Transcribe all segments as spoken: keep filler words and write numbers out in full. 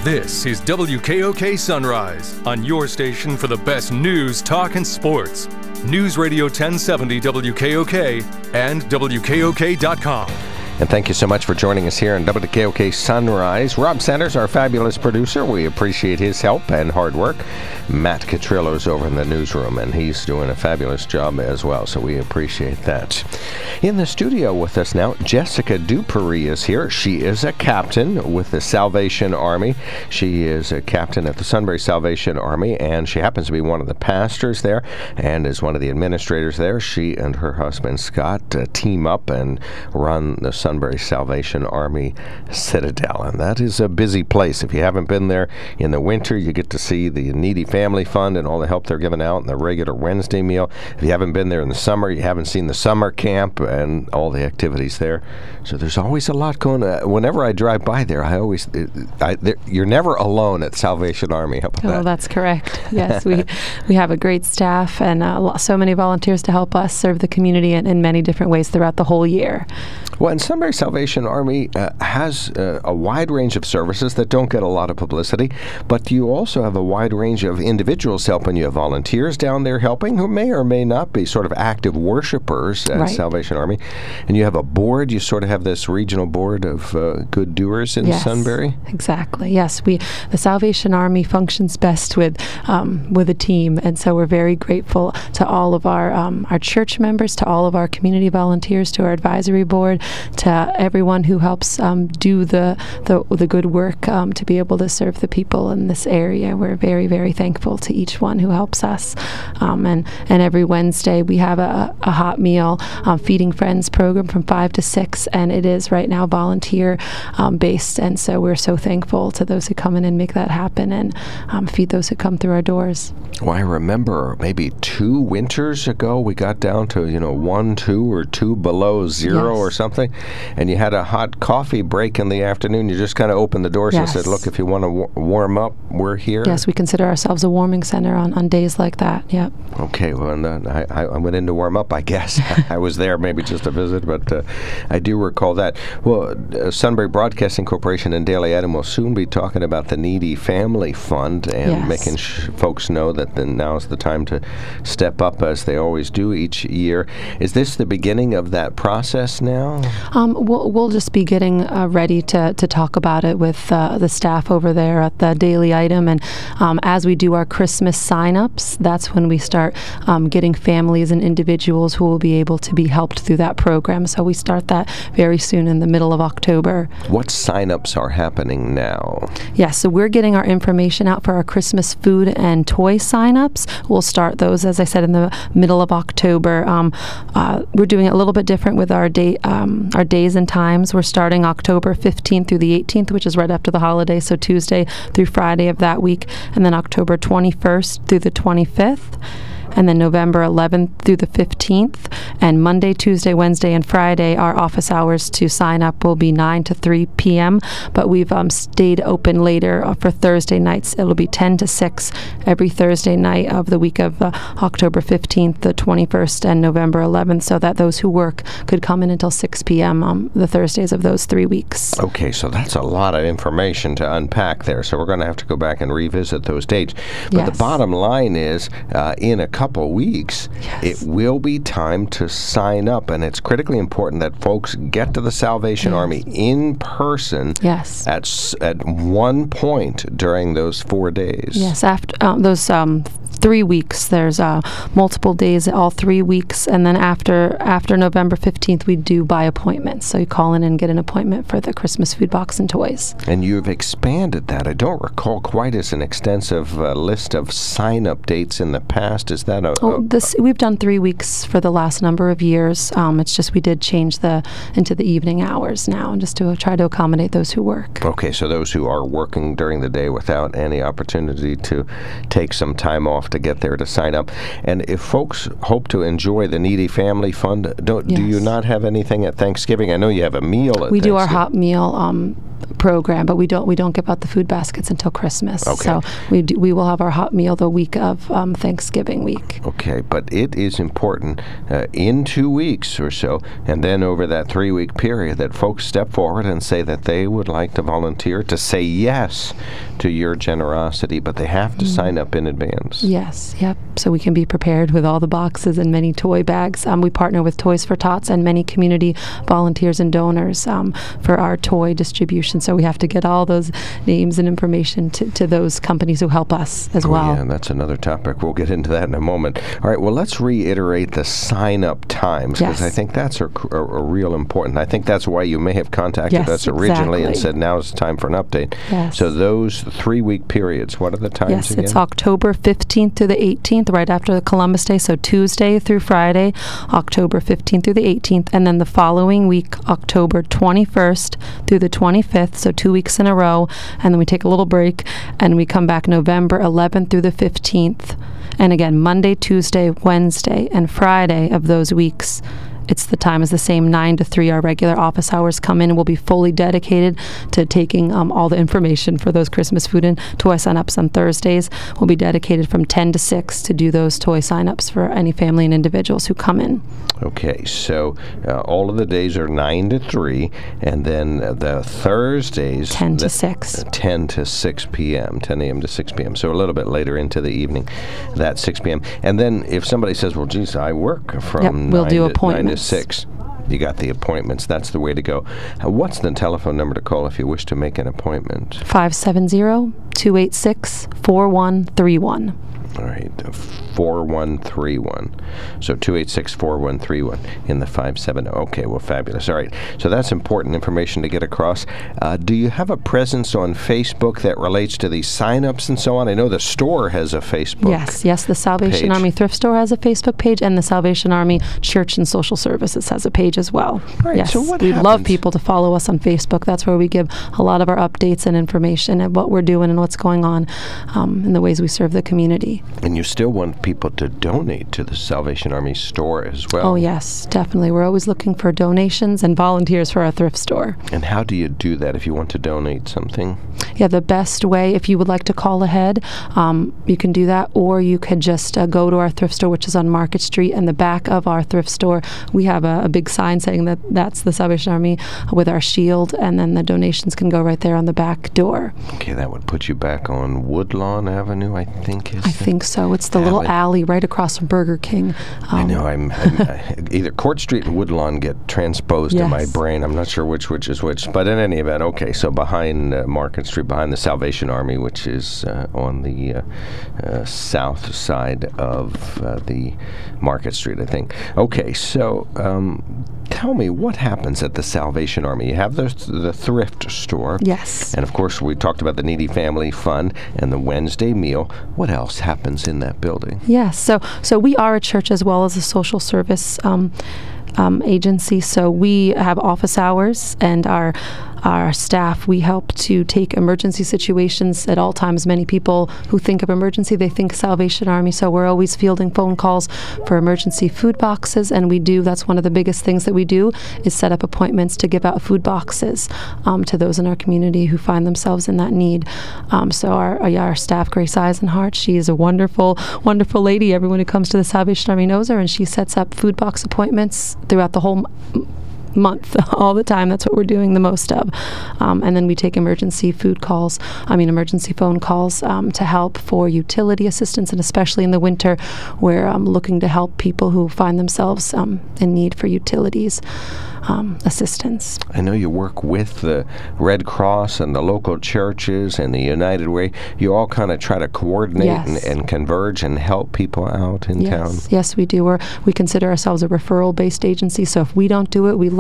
This is W K O K Sunrise, on your station for the best news, talk, and sports. News Radio ten seventy W K O K and W K O K dot com. And thank you so much for joining us here on W K O K Sunrise. Rob Sanders, our fabulous producer. We appreciate his help and hard work. Matt Catrillo's over in the newsroom, and he's doing a fabulous job as well, so we appreciate that. In the studio with us now, Jessica Duperre is here. She is a captain with the Salvation Army. She is a captain at the Sunbury Salvation Army, and she happens to be one of the pastors there and is one of the administrators there. She and her husband, Scott, uh, team up and run the Sunbury Salvation Army Citadel, and that is a busy place. If you haven't been there in the winter, you get to see the Needy Family Fund and all the help they're giving out and the regular Wednesday meal. If you haven't been there in the summer, you haven't seen the summer camp and all the activities there. So there's always a lot going on. Whenever I drive by there, I always, I, there, you're never alone at Salvation Army. How about oh, that? That's correct. Yes, we we have a great staff and uh, so many volunteers to help us serve the community in, in many different ways throughout the whole year. Well, and Sunbury Salvation Army uh, has uh, a wide range of services that don't get a lot of publicity, but you also have a wide range of individuals helping. You have volunteers down there helping who may or may not be sort of active worshipers at right. Salvation Army. And you have a board. You sort of have this regional board of uh, good doers in yes, Sunbury. Exactly. Yes, we the Salvation Army functions best with um, with a team, and so we're very grateful to all of our um, our church members, to all of our community volunteers, to our advisory board, to everyone who helps um, do the, the the good work um, to be able to serve the people in this area. We're very, very thankful to each one who helps us. Um, and, and every Wednesday we have a, a hot meal um, Feeding Friends program from five to six, and it is right now volunteer um, based. And so we're so thankful to those who come in and make that happen and um, feed those who come through our doors. Well, I remember maybe two winters ago we got down to, you know, one, two, or two below zero yes. or something. And you had a hot coffee break in the afternoon. You just kind of opened the doors yes. and said, look, if you want to w- warm up, we're here. Yes, we consider ourselves a warming center on, on days like that. Yep. Okay, well, and, uh, I, I went in to warm up, I guess. I was there maybe just to visit, but uh, I do recall that. Well, uh, Sunbury Broadcasting Corporation and Daily Item will soon be talking about the Needy Family Fund and yes. making sh- folks know that the, now's the time to step up as they always do each year. Is this the beginning of that process now? Um, we'll, we'll just be getting uh, ready to, to talk about it with uh, the staff over there at the Daily Item. And um, as we do our Christmas sign-ups, that's when we start um, getting families and individuals who will be able to be helped through that program. So we start that very soon in the middle of October. What sign-ups are happening now? Yes, so we're getting our information out for our Christmas food and toy sign-ups. We'll start those, as I said, in the middle of October. Um, uh, we're doing it a little bit different with our day, um, our days and times. We're starting October fifteenth through the eighteenth, which is right after the holiday, so Tuesday through Friday of that week, and then October twenty-first through the twenty-fifth. And then November eleventh through the fifteenth. And Monday, Tuesday, Wednesday, and Friday, our office hours to sign up will be nine to three p.m., but we've um, stayed open later uh, for Thursday nights. It'll be ten to six every Thursday night of the week of uh, October fifteenth, the twenty-first, and November eleventh, so that those who work could come in until six p.m. Um, the Thursdays of those three weeks. Okay, so that's a lot of information to unpack there, so we're going to have to go back and revisit those dates. But yes. the bottom line is, uh, in a couple weeks, yes. it will be time to sign up, and it's critically important that folks get to the Salvation yes. Army in person yes. at s- at one point during those four days. Yes, after um, those um, three weeks, there's uh, multiple days, all three weeks, and then after after November fifteenth, we do by appointment. So you call in and get an appointment for the Christmas food box and toys. And you've expanded that. I don't recall quite as an extensive uh, list of sign-up dates in the past. Is that a... Oh, a this we've done three weeks for the last number of years. Um, it's just we did change the into the evening hours now, just to try to accommodate those who work. Okay, so those who are working during the day without any opportunity to take some time off to get there to sign up. And if folks hope to enjoy the Needy Family Fund, don't Yes. do you not have anything at Thanksgiving? I know you have a meal at We do our Thanksgiving. hot meal um, program, but we don't we don't give out the food baskets until Christmas. Okay. So we do, we will have our hot meal the week of um, Thanksgiving week. Okay, but it is important uh, in two weeks or so, and then over that three-week period, that folks step forward and say that they would like to volunteer, to say yes to your generosity, but they have to mm. sign up in advance. Yes, yep. So we can be prepared with all the boxes and many toy bags. Um, we partner with Toys for Tots and many community volunteers and donors um, for our toy distribution. So we have to get all those names and information to, to those companies who help us as oh, well. Yeah, and that's another topic. We'll get into that in a moment. All right, well, let's reiterate the sign-up times, because yes. I think that's a, a, a real important. I think that's why you may have contacted yes, us originally exactly. and said, now is the time for an update. Yes. So those three-week periods, what are the times yes, again? Yes, it's October fifteenth through the eighteenth, right after the Columbus Day, so Tuesday through Friday, October fifteenth through the eighteenth, and then the following week, October twenty-first through the twenty-fifth, so two weeks in a row, and then we take a little break, and we come back November eleventh through the fifteenth. And again, Monday, Tuesday, Wednesday, and Friday of those weeks, it's the time is the same, nine to three. Our regular office hours come in and we'll be fully dedicated to taking um, all the information for those Christmas food and toy sign-ups on Thursdays. We'll be dedicated from ten to six to do those toy sign-ups for any family and individuals who come in. Okay, so uh, all of the days are nine to three, and then uh, the Thursdays... ten to the, six. Uh, ten to six p.m., ten a.m. to six p.m., so a little bit later into the evening, that six p.m. And then if somebody says, well, geez, I work from yep, we'll nine, do to, appointments. nine to six. You got the appointments. That's the way to go. Uh, what's the telephone number to call if you wish to make an appointment? five seven zero, two eight six, four one three one. All right, uh, four one three one. So two eight six, four one three one in the five seven zero. Okay, well, fabulous. All right, so that's important information to get across. Uh, do you have a presence on Facebook that relates to these sign-ups and so on? I know the store has a Facebook Yes, yes, the Salvation page. Army Thrift Store has a Facebook page, and the Salvation Army Church and Social Services has a page as well. Right, yes, so what we'd happens? love people to follow us on Facebook. That's where we give a lot of our updates and information and what we're doing and what's going on um, in the ways we serve the community. And you still want people to donate to the Salvation Army store as well. Oh, yes, definitely. We're always looking for donations and volunteers for our thrift store. And how do you do that if you want to donate something? Yeah, the best way, if you would like to call ahead, um, you can do that, or you could just uh, go to our thrift store, which is on Market Street. And the back of our thrift store, we have a, a big sign saying that that's the Salvation Army with our shield, and then the donations can go right there on the back door. Okay, that would put you back on Woodlawn Avenue, I think. Is I think so. It's the alley. little alley right across from Burger King. Um, I know. I'm, I'm uh, either Court Street and Woodlawn get transposed yes. in my brain. I'm not sure which which is which. But in any event, okay. So behind uh, Market Street, behind the Salvation Army, which is uh, on the uh, uh, south side of uh, the Market Street, I think. Okay. So um, tell me, what happens at the Salvation Army? You have the the thrift store. Yes. And of course, we talked about the Needy Family Fund and the Wednesday meal. What else happens in that building? Yes, so so we are a church as well as a social service um, um, agency. So we have office hours, and our our staff, we help to take emergency situations at all times. Many people who think of emergency, they think Salvation Army, so we're always fielding phone calls for emergency food boxes, and we do, that's one of the biggest things that we do, is set up appointments to give out food boxes um, to those in our community who find themselves in that need. Um, so our, our staff, Grace Eisenhart, she is a wonderful, wonderful lady. Everyone who comes to the Salvation Army knows her, and she sets up food box appointments throughout the whole m- month, all the time. That's what we're doing the most of. Um, and then we take emergency food calls, I mean emergency phone calls um, to help for utility assistance, and especially in the winter, we're um, looking to help people who find themselves um, in need for utilities um, assistance. I know you work with the Red Cross and the local churches and the United Way. You all kind of try to coordinate Yes. and, and converge and help people out in yes. town. Yes, we do. We're, we consider ourselves a referral-based agency, so if we don't do it, we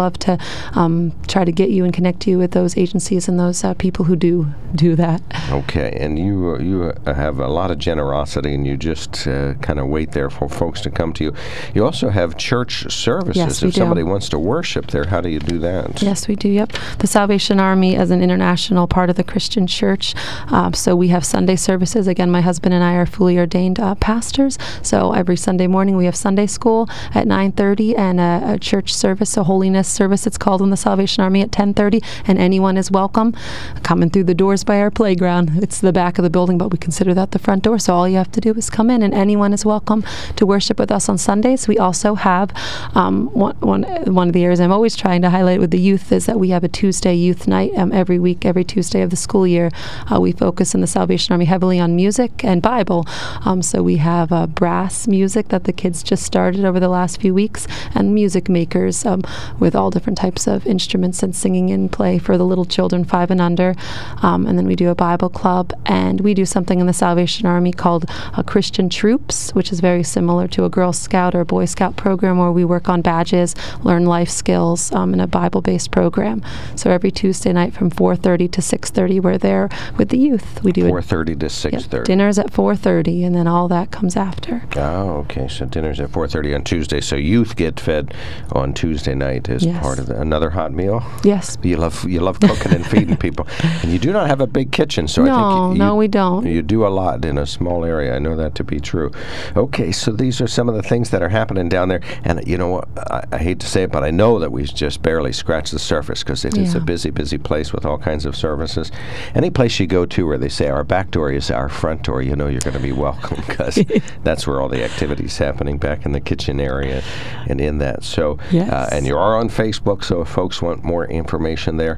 love to um, try to get you and connect you with those agencies and those uh, people who do do that. Okay, and you you have a lot of generosity, and you just uh, kind of wait there for folks to come to you. You also have church services. Yes, we if do. somebody wants to worship there, how do you do that? Yes, we do. Yep. The Salvation Army is an international part of the Christian church. Um, so we have Sunday services. Again, my husband and I are fully ordained uh, pastors. So every Sunday morning we have Sunday school at nine thirty and a, a church service, a holiness service it's called in the Salvation Army at ten thirty. And anyone is welcome coming through the doors by our playground. It's the back of the building, but we consider that the front door. So all you have to do is come in, and anyone is welcome to worship with us on Sundays. We also have um, one, one, one of the areas I'm always trying to highlight with the youth is that we have a Tuesday youth night um, every week, every Tuesday of the school year. Uh, we focus in the Salvation Army heavily on music and Bible. Um, so we have uh, brass music that the kids just started over the last few weeks, and music makers um, with all different types of instruments and singing and play for the little children five and under. Um, and then we do a Bible club, and we do something in the Salvation Army called uh, Christian Troops, which is very similar to a Girl Scout or Boy Scout program where we work on badges, learn life skills um, in a Bible-based program. So every Tuesday night from four thirty to six thirty, we're there with the youth. We do four thirty to six thirty. Yep, dinner's at four thirty, and then all that comes after. Oh, okay. So dinner's at four thirty on Tuesday. So youth get fed on Tuesday night as Yes. part of the, another hot meal. Yes. You love you love cooking and feeding people, and you do not have a big kitchen, so No, I think you, no, you, we don't. You do a lot in a small area. I know that to be true. Okay, so these are some of the things that are happening down there, and you know what? I, I hate to say it, but I know that we've just barely scratched the surface because it is a Yeah. busy, busy place with all kinds of services. Any place you go to where they say our back door is our front door, you know you're going to be welcome because that's where all the activity's happening back in the kitchen area and in that. So, Yes. uh, and you are on Facebook, so if folks want more information there,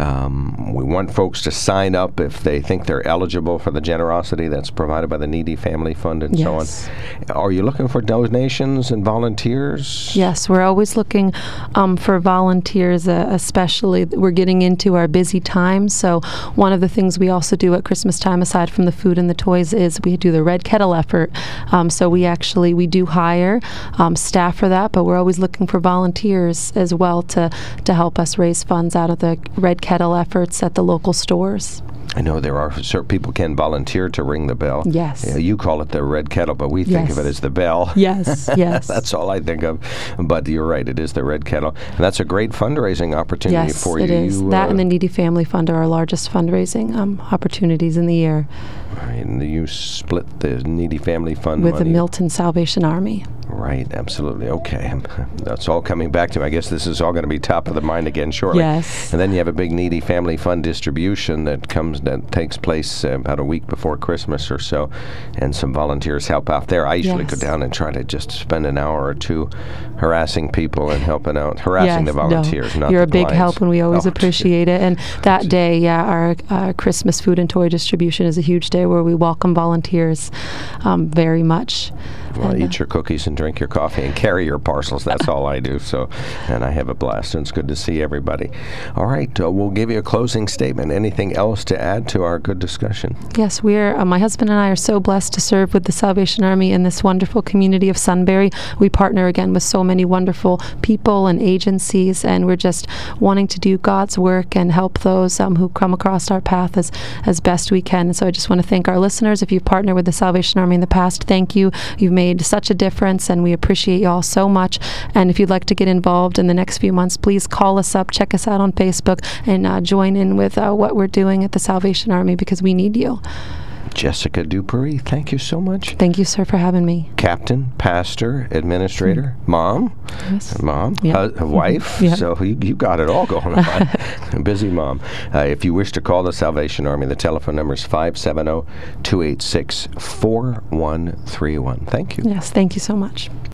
um, we want folks to sign up if they think they're eligible for the generosity that's provided by the Needy Family Fund and Yes. so on. Are you looking for donations and volunteers? Yes, we're always looking um, for volunteers, uh, especially. We're getting into our busy times, so one of the things we also do at Christmas time, aside from the food and the toys, is we do the Red Kettle effort. Um, so we actually, we do hire um, staff for that, but we're always looking for volunteers as well to, to help us raise funds out of the Red Kettle efforts at the local stores. I know there are certain people can volunteer to ring the bell. Yes. Yeah, you call it the red kettle, but we think Yes. of it as the bell. Yes, yes. That's all I think of. But you're right, it is the red kettle. And that's a great fundraising opportunity Yes, for it you. is. You, That uh, and the Needy Family Fund are our largest fundraising um, opportunities in the year and you split the Needy Family Fund with money. the Milton Salvation Army. Right, absolutely. Okay. That's all coming back to me. I guess this is all going to be top of the mind again shortly. Yes. And then you have a big Needy Family Fund distribution that comes that takes place uh, about a week before Christmas or so, and some volunteers help out there. I usually Yes. go down and try to just spend an hour or two harassing people and helping out, harassing Yes, the volunteers, no. not You're the a big clients. help, and we always Oh, appreciate it. And that day, yeah, our uh, Christmas food and toy distribution is a huge day where we welcome volunteers um, very much. Well, And, uh, eat your cookies and drink your coffee and carry your parcels. That's all I do. So, and I have a blast, and it's good to see everybody. All right, uh, we'll give you a closing statement. Anything else to add to our good discussion? Yes, we're, uh, my husband and I are so blessed to serve with the Salvation Army in this wonderful community of Sunbury. We partner again with so many wonderful people and agencies, and we're just wanting to do God's work and help those um, who come across our path as, as best we can. And so I just want to thank our listeners. If you've partnered with the Salvation Army in the past, thank you. You've made such a difference, and we appreciate you all so much. And if you'd like to get involved in the next few months, please call us up, check us out on Facebook, and uh, join in with uh, what we're doing at the Salvation Army, because we need you. Jessica Dupree, thank you so much. Thank you, sir, for having me. Captain, pastor, administrator, mom, Yes. mom, Yeah. hu- wife. Yeah. So you, you got it all going on. A busy mom. Uh, if you wish to call the Salvation Army, the telephone number is five seven zero, two eight six, four one three one. Thank you. Yes, thank you so much.